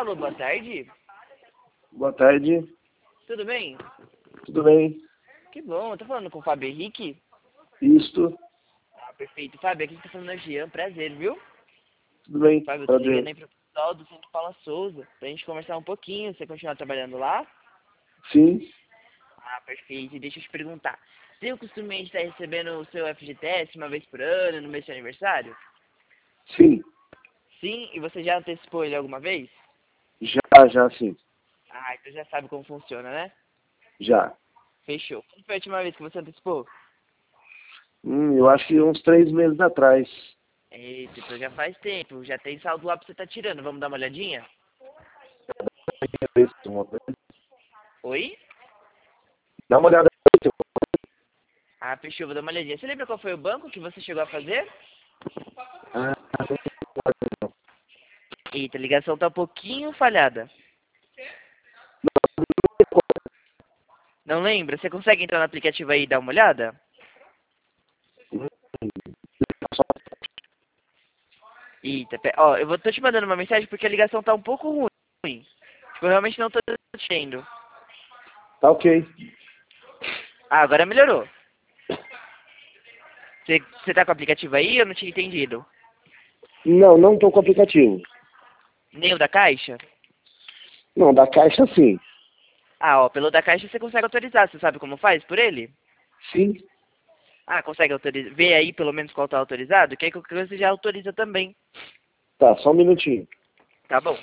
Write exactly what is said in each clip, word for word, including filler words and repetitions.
Alô, boa tarde. Boa tarde, Tudo bem? tudo bem? Que bom, eu tô falando com o Fábio Henrique. Isto, Ah, perfeito. Fábio, aqui tá falando a Jean, prazer, viu? tudo bem? Fábio, eu tô ligando Prazer. aí pro pessoal do Centro Paula Souza, pra gente conversar um pouquinho, você continuar trabalhando lá? Sim, Ah, perfeito. E deixa eu te perguntar, tem o costume de estar recebendo o seu F G T S uma vez por ano, no mês do seu aniversário? sim, Sim, e você já antecipou ele alguma vez? já, já sim, Ah, então já sabe como funciona, né? já. Fechou. Quando foi a última vez que você antecipou? Hum, eu acho que uns três meses atrás. Eita, então já faz tempo, já tem saldo lá pra você tá tirando, vamos dar uma olhadinha? Oi? Dá uma olhada. Ah, fechou, vou dar uma olhadinha. Você lembra qual foi o banco que você chegou a fazer? Ah, Eita, a ligação tá um pouquinho falhada. Não lembra? Você consegue entrar no aplicativo aí e dar uma olhada? Eita, pe- ó, eu vou, tô te mandando uma mensagem porque a ligação tá um pouco ruim. Tipo, eu realmente não tô te tendo. tá ok. Ah, agora melhorou. Você, você tá com o aplicativo aí? Eu não tinha entendido. Não, não estou com o aplicativo. Nem o da Caixa? Não, da Caixa sim. Ah, ó, pelo da Caixa você consegue autorizar. Você sabe como faz por ele? Sim, Ah, consegue autorizar? Vê aí pelo menos qual tá autorizado, que aí qualquer coisa você já autoriza também. tá, só um minutinho. Tá bom.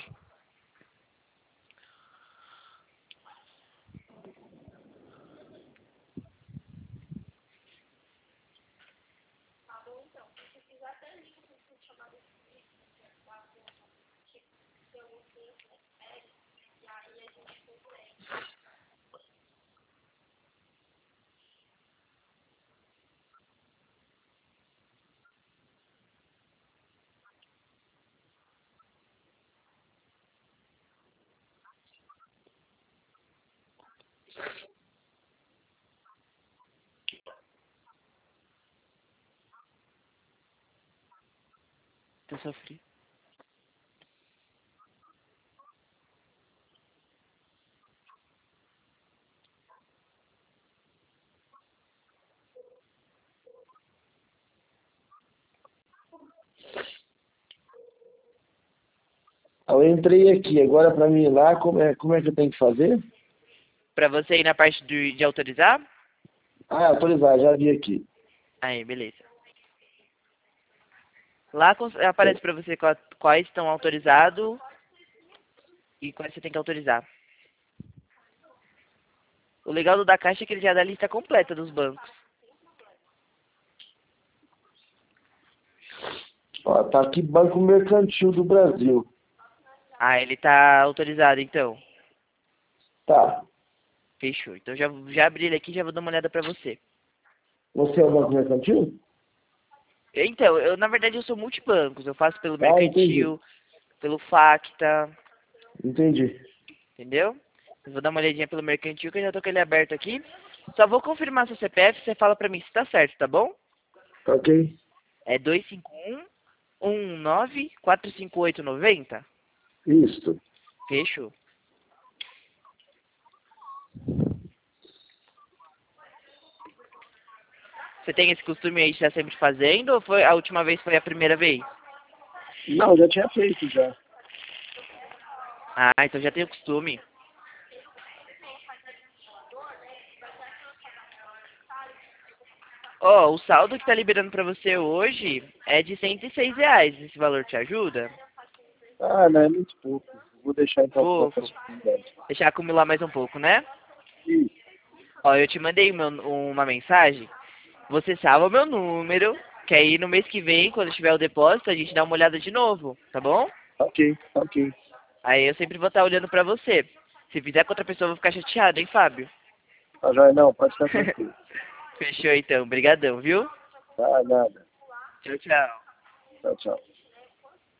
Tô sofrendo. Eu entrei aqui, agora para mim ir lá, como é, como é que eu tenho que fazer? Pra você ir na parte de, de autorizar? Ah, autorizar, já vi aqui. Aí, beleza. Lá cons- aparece pra você qua- quais estão autorizados e quais você tem que autorizar. O legal do da Caixa é que ele já dá a lista completa dos bancos. Ó, tá aqui Banco Mercantil do Brasil. Ah, ele tá autorizado então. Tá. Fechou. Então já, já abri ele aqui e já vou dar uma olhada pra você. Você é o Banco Mercantil? Então, eu na verdade eu sou multibancos. Eu faço pelo Ah, entendi. Mercantil, pelo Facta, Entendi. entendeu? Eu vou dar uma olhadinha pelo Mercantil que eu já tô com ele aberto aqui. Só vou confirmar seu C P F, você fala pra mim se tá certo, tá bom? Tá ok? É dois cinco um, um nove, quatro cinco oito nove zero? Isto. Fechou. Você tem esse costume aí de estar sempre fazendo ou foi a última vez foi a primeira vez? Não, já tinha feito já. Ah, então já tem o costume. Ó, o saldo que tá liberando pra você hoje é de cento e seis reais. Esse valor te ajuda? Ah, não, é muito pouco. Vou deixar então para a Fofo. próxima oportunidade. Deixar acumular mais um pouco, né? Isso. Ó, eu te mandei meu- uma mensagem. Você salva o meu número, que aí no mês que vem, quando tiver o depósito, a gente dá uma olhada de novo, tá bom? Tá ok, tá ok. Aí eu sempre vou estar olhando pra você. Se fizer com outra pessoa, eu vou ficar chateado, hein, Fábio? Tá joia, não, pode ficar tranquilo. Fechou então. Obrigadão, viu? Tá, nada. Tchau, tchau. Tchau, tchau.